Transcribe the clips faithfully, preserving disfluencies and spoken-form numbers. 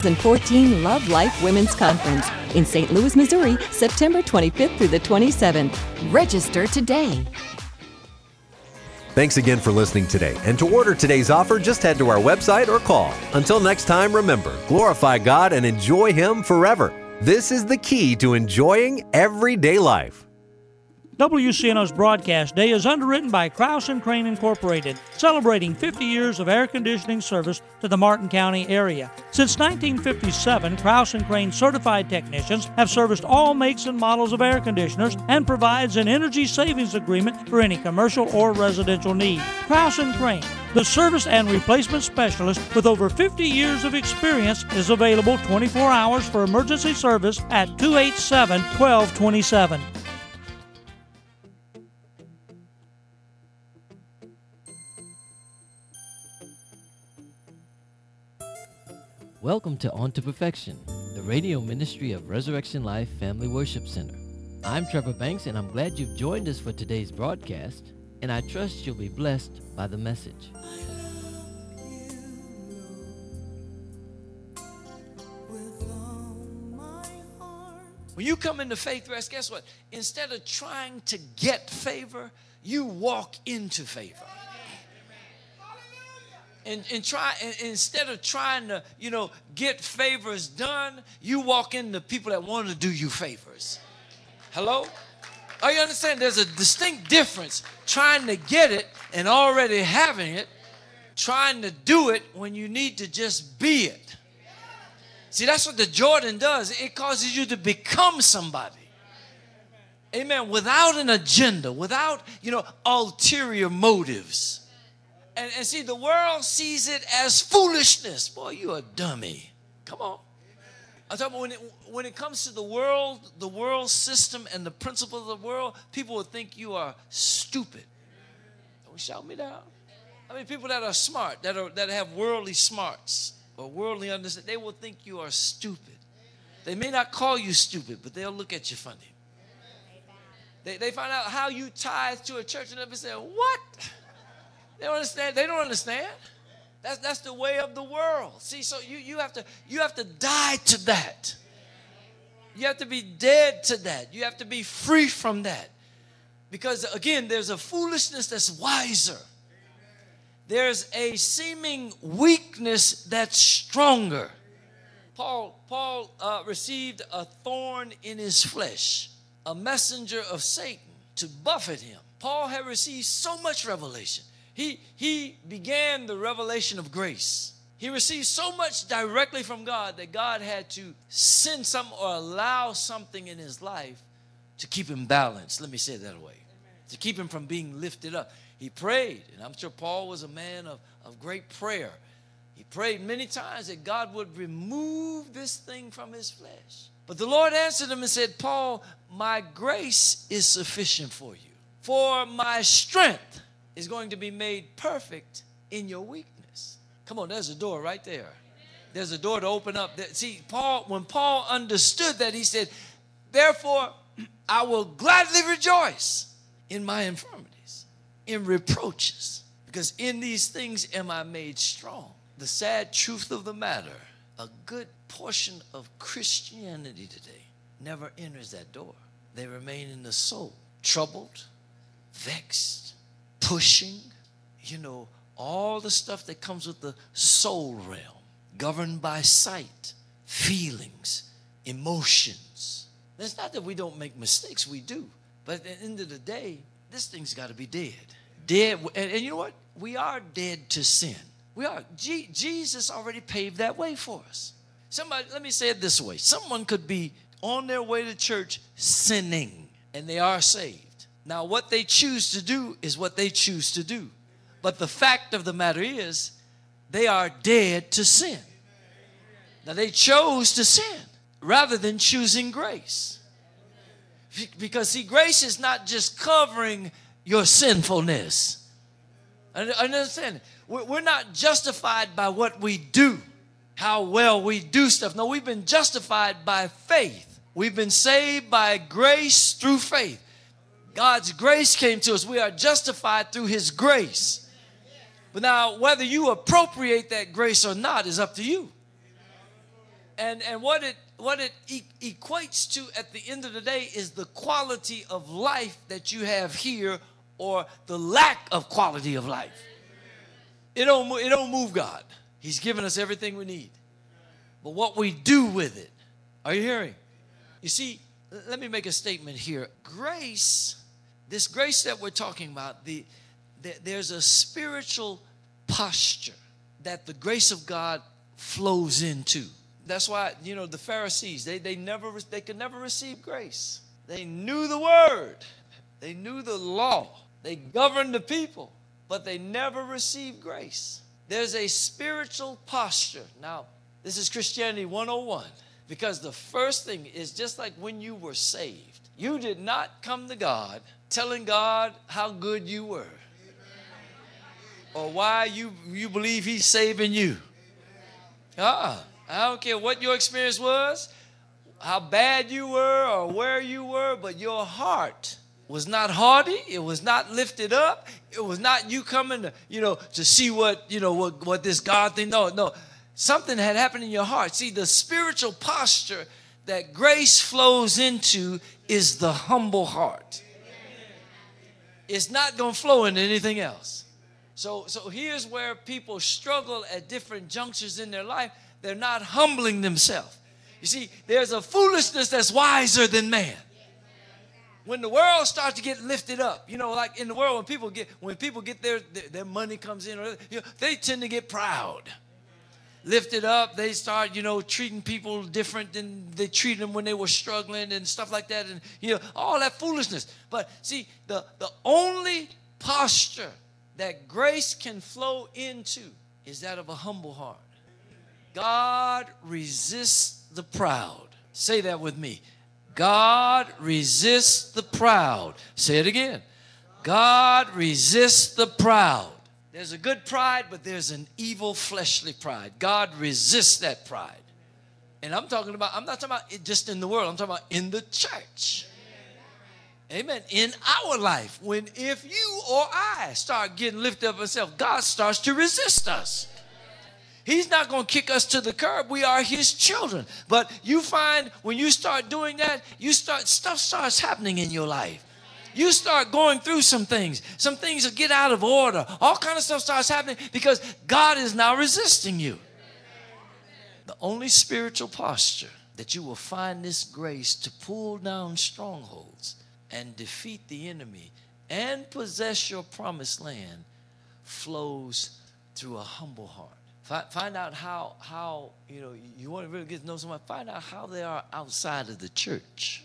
fourteen Love Life Women's Conference in Saint Louis, Missouri, September twenty-fifth through the twenty-seventh. Register today. Thanks again for listening today. And to order today's offer, just head to our website or call. Until next time, remember, glorify God and enjoy Him forever. This is the key to enjoying everyday life. W C N O's Broadcast Day is underwritten by Krause and Crane Incorporated, celebrating fifty years of air conditioning service to the Martin County area. Since nineteen fifty-seven, Krause and Crane certified technicians have serviced all makes and models of air conditioners and provides an energy savings agreement for any commercial or residential need. Krause and Crane, the service and replacement specialist with over fifty years of experience, is available twenty-four hours for emergency service at two eight seven, one two two seven. Welcome to On to Perfection, the radio ministry of Resurrection Life Family Worship Center. I'm Trevor Banks, and I'm glad you've joined us for today's broadcast, and I trust you'll be blessed by the message. When you come into Faith Rest, guess what? Instead of trying to get favor, you walk into favor. And, and try and instead of trying to, you know, get favors done, you walk into people that want to do you favors. Hello? Are you understand? There's a distinct difference trying to get it and already having it, trying to do it when you need to just be it. See, that's what the Jordan does. It causes you to become somebody. Amen. Without an agenda, without, you know, ulterior motives. And, and see, the world sees it as foolishness. Boy, you're a dummy. Come on. I'm talking about when it, when it comes to the world, the world system and the principles of the world, people will think you are stupid. Don't shout me down. I mean, people that are smart, that are that have worldly smarts or worldly understanding, they will think you are stupid. They may not call you stupid, but they'll look at you funny. They, they find out how you tithe to a church and they'll say, what? They don't understand. They don't understand. That's that's the way of the world. See, so you, you have to you have to die to that. You have to be dead to that. You have to be free from that. Because again, there's a foolishness that's wiser. There's a seeming weakness that's stronger. Paul Paul uh, received a thorn in his flesh, a messenger of Satan to buffet him. Paul had received so much revelation. He, he began the revelation of grace. He received so much directly from God that God had to send something or allow something in his life to keep him balanced. Let me say it that way. Amen. To keep him from being lifted up. He prayed, and I'm sure Paul was a man of, of great prayer. He prayed many times that God would remove this thing from his flesh. But the Lord answered him and said, Paul, my grace is sufficient for you. For my strength is going to be made perfect in your weakness. Come on, there's a door right there. There's a door to open up. See, Paul, when Paul understood that, he said, therefore, I will gladly rejoice in my infirmities, in reproaches, because in these things am I made strong. The sad truth of the matter, a good portion of Christianity today never enters that door. They remain in the soul, troubled, vexed, pushing, you know, all the stuff that comes with the soul realm, governed by sight, feelings, emotions. It's not that we don't make mistakes, we do. But at the end of the day, this thing's got to be dead. Dead, and, and you know what? We are dead to sin. We are. G- Jesus already paved that way for us. Somebody, let me say it this way. Someone could be on their way to church sinning, and they are saved. Now, what they choose to do is what they choose to do. But the fact of the matter is, they are dead to sin. Now, they chose to sin rather than choosing grace. Because, see, grace is not just covering your sinfulness. I understand. We're not justified by what we do, how well we do stuff. No, we've been justified by faith. We've been saved by grace through faith. God's grace came to us. We are justified through his grace. But now, whether you appropriate that grace or not is up to you. And, and what it, what it e- equates to at the end of the day is the quality of life that you have here, or the lack of quality of life. It don't, it don't move God. He's given us everything we need. But what we do with it, are you hearing? You see, let me make a statement here. Grace, this grace that we're talking about, the, the there's a spiritual posture that the grace of God flows into. That's why, you know, the Pharisees, they, they never they could never receive grace. They knew the word. They knew the law. They governed the people, but they never received grace. There's a spiritual posture. Now, this is Christianity one oh one, because the first thing is just like when you were saved. You did not come to God telling God how good you were or why you, you believe he's saving you. Uh-uh. I don't care what your experience was, how bad you were or where you were, but your heart was not haughty. It was not lifted up. It was not you coming to, you know, to see what, you know, what, what this God thing. No, no. Something had happened in your heart. See, the spiritual posture that grace flows into is the humble heart. It's not going to flow into anything else. So, so here's where people struggle at different junctures in their life. They're not humbling themselves. You see, there's a foolishness that's wiser than man. When the world starts to get lifted up, you know, like in the world, when people get when people get their their, their money comes in, or, you know, they tend to get proud. Lifted up, they start, you know, treating people different than they treated them when they were struggling and stuff like that, and you know, all that foolishness. But see, the the only posture that grace can flow into is that of a humble heart. God resists the proud. Say that with me. God resists the proud. Say it again. God resists the proud. There's a good pride, but there's an evil fleshly pride. God resists that pride. And I'm talking about, I'm not talking about it just in the world. I'm talking about in the church. Amen. In our life, when if you or I start getting lifted up ourselves, God starts to resist us. He's not going to kick us to the curb. We are his children. But you find when you start doing that, you start stuff starts happening in your life. You start going through some things. Some things will get out of order. All kind of stuff starts happening because God is now resisting you. The only spiritual posture that you will find this grace to pull down strongholds and defeat the enemy and possess your promised land flows through a humble heart. Find out how, how, you know, you want to really get to know someone, find out how they are outside of the church.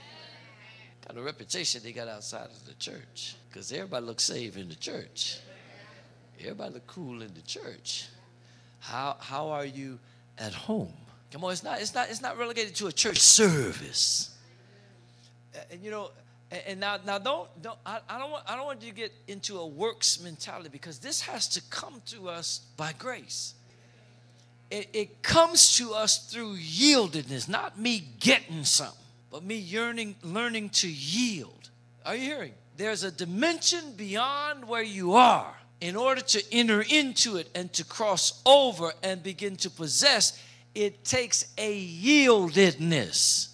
Got a reputation they got outside of the church, because everybody looks saved in the church. Everybody look cool in the church. How, how are you at home? Come on, it's not, it's not, it's not relegated to a church service. And, you know, and now, now don't, don't I, I don't want, I don't want you to get into a works mentality, because this has to come to us by grace. It, it comes to us through yieldedness, not me getting something, but me yearning, learning to yield. Are you hearing? There's a dimension beyond where you are. In order to enter into it and to cross over and begin to possess, it takes a yieldedness.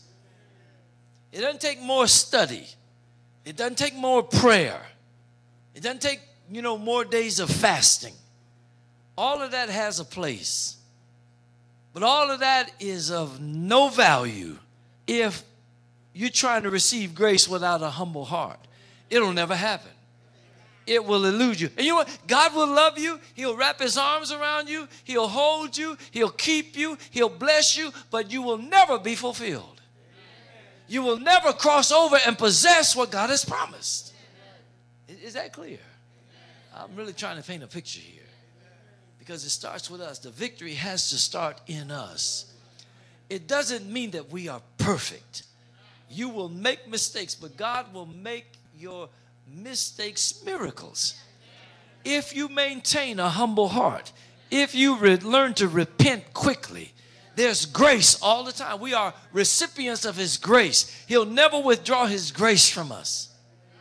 It doesn't take more study. It doesn't take more prayer. It doesn't take, you know, more days of fasting. All of that has a place. But all of that is of no value if you're trying to receive grace without a humble heart. It'll never happen. It will elude you. And you know what? God will love you. He'll wrap his arms around you. He'll hold you. He'll keep you. He'll bless you. But you will never be fulfilled. You will never cross over and possess what God has promised. Is that clear? I'm really trying to paint a picture here, because it starts with us. The victory has to start in us. It doesn't mean that we are perfect. You will make mistakes, but God will make your mistakes miracles. If you maintain a humble heart, if you re- learn to repent quickly, there's grace all the time. We are recipients of his grace. He'll never withdraw his grace from us.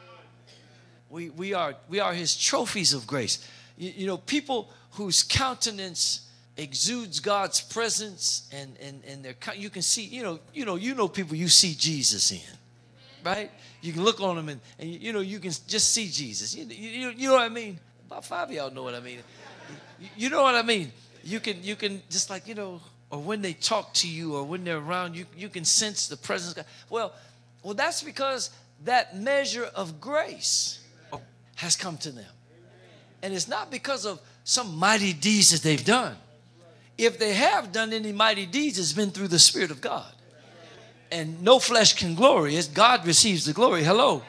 We, we, are, we are his trophies of grace. You, you know, people whose countenance exudes God's presence, and and and they're you can see, you know, you know, you know people you see Jesus in, right? You can look on them and, and you know you can just see Jesus. You, you, you know what I mean? About five of y'all know what I mean. You, you know what I mean? You can you can just like, you know, or when they talk to you or when they're around you, you can sense the presence of God. Well, well, that's because that measure of grace has come to them. And it's not because of some mighty deeds that they've done. If they have done any mighty deeds, it's been through the Spirit of God. And no flesh can glory. It's God receives the glory. Hello.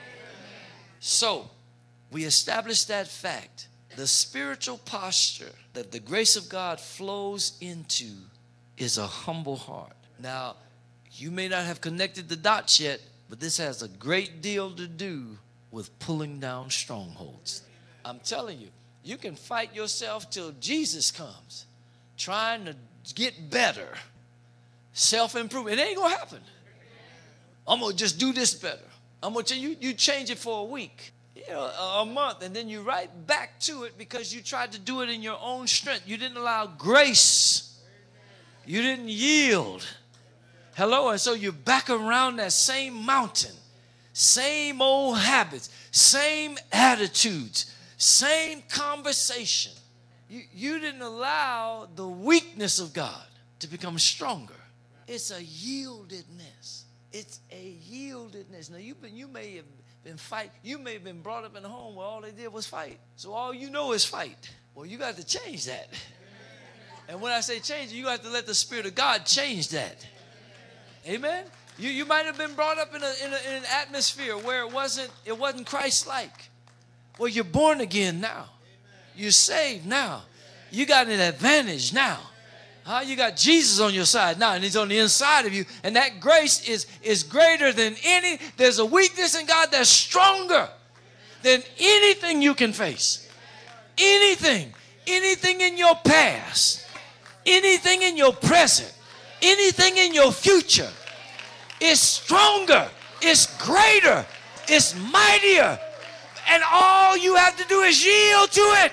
So we establish that fact. The spiritual posture that the grace of God flows into is a humble heart. Now, you may not have connected the dots yet, but this has a great deal to do with pulling down strongholds. I'm telling you, you can fight yourself till Jesus comes, trying to get better, self-improvement. It ain't gonna happen. I'm gonna just do this better. I'm gonna tell you, you change it for a week, you know, a, a month, and then you right back to it because you tried to do it in your own strength. You didn't allow grace. You didn't yield. Hello, and so you're back around that same mountain, same old habits, same attitudes, same conversation. You, you didn't allow the weakness of God to become stronger. It's a yieldedness. It's a yieldedness. Now, you've been, you may have been fight. You may have been brought up in a home where all they did was fight. So all you know is fight. Well, you got to change that. And when I say change, you got to let the Spirit of God change that. Amen. You you might have been brought up in, a, in, a, in an atmosphere where it wasn't it wasn't Christ-like. Well, you're born again now. You're saved now. You got an advantage now. Huh? You got Jesus on your side now, and he's on the inside of you. And that grace is, is greater than any. There's a weakness in God that's stronger than anything you can face. Anything. Anything in your past. Anything in your present. Anything in your future is stronger. It's greater. It's mightier. And all you have to do is yield to it.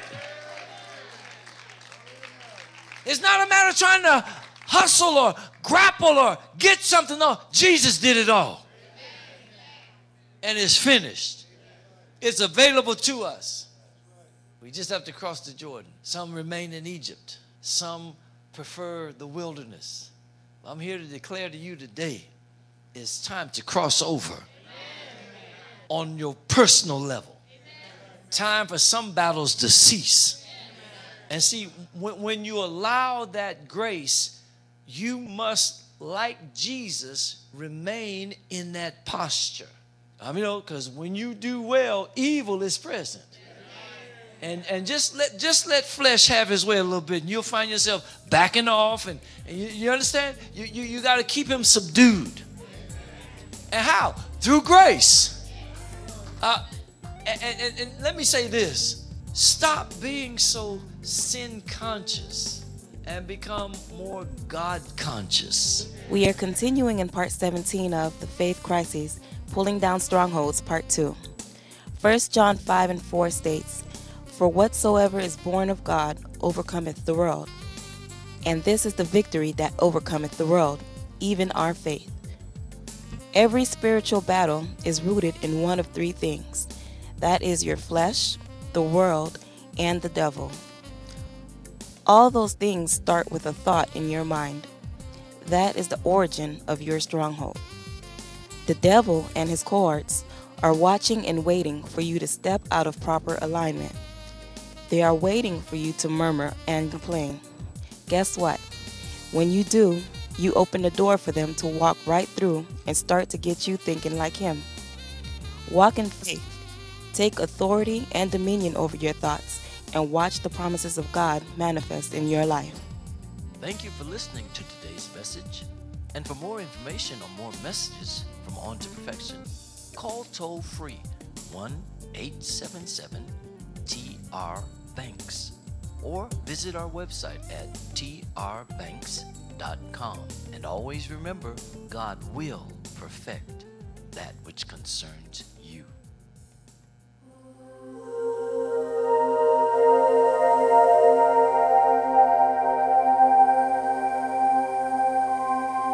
It's not a matter of trying to hustle or grapple or get something. No, Jesus did it all. And it's finished. It's available to us. We just have to cross the Jordan. Some remain in Egypt. Some prefer the wilderness. I'm here to declare to you today, it's time to cross over on your personal level. Time for some battles to cease. And see, when, when you allow that grace, you must, like Jesus, remain in that posture. I mean, you know, because when you do well, evil is present. And and just let just let flesh have his way a little bit, and you'll find yourself backing off. And, and you, you understand? You you, you got to keep him subdued. And how? Through grace. Uh, and, and, and let me say this. Stop being so sin conscious and become more God conscious. We are continuing in part seventeen of The Faith Crises, Pulling Down Strongholds, part two. First John five and four states, "For whatsoever is born of God overcometh the world. And this is the victory that overcometh the world, even our faith." Every spiritual battle is rooted in one of three things. That is your flesh, the world, and the devil. All those things start with a thought in your mind. That is the origin of your stronghold. The devil and his cohorts are watching and waiting for you to step out of proper alignment. They are waiting for you to murmur and complain. Guess what? When you do, you open the door for them to walk right through and start to get you thinking like him. Walk in faith. Take authority and dominion over your thoughts and watch the promises of God manifest in your life. Thank you for listening to today's message. And for more information or more messages from On to Perfection, call toll free one eight seven seven T R Banks or visit our website at T R banks dot com. And always remember, God will perfect that which concerns you.